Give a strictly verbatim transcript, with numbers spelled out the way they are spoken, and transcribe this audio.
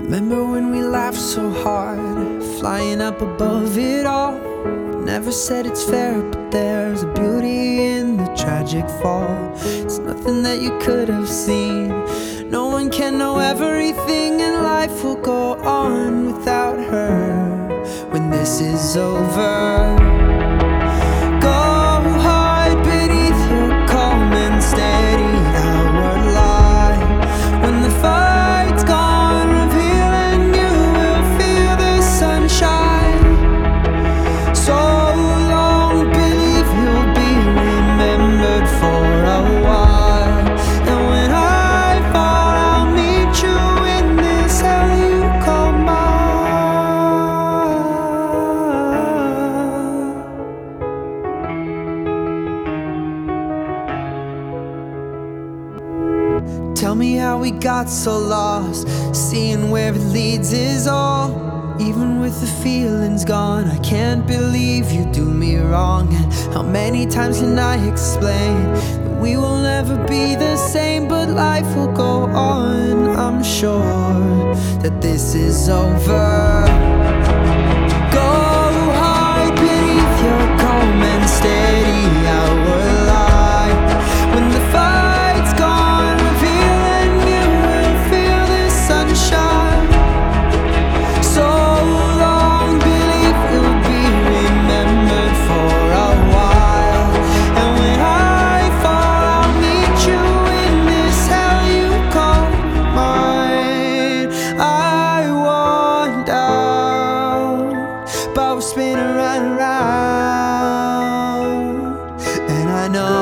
Remember when we laughed so hard, flying up above it all? Never said it's fair, but there's a beauty in the tragic fall. It's nothing that you could have seen. No one can know everything, and life will go on without her when this is over. Go hide beneath your calm and steady outward light. When the fight's gone, reveal and you will feel the sunshine. So long, believe you'll be remembered for a while. And when I fall, I'll meet you in this hell you call mine. Tell me how we got so lost, seeing where it leads is all. Even with the feelings gone, I can't believe you do me wrong. And how many times can I explain that we will never be the same? But life will go on, I'm sure that this is over. Go hide beneath your calm and steady outward light. When the fight's gone, reveal and you will feel the sunshine. So long, believe you'll be remembered for a while. And when I fall, I'll meet you in this hell you call mine. I want out, but we're spinning right around. And I know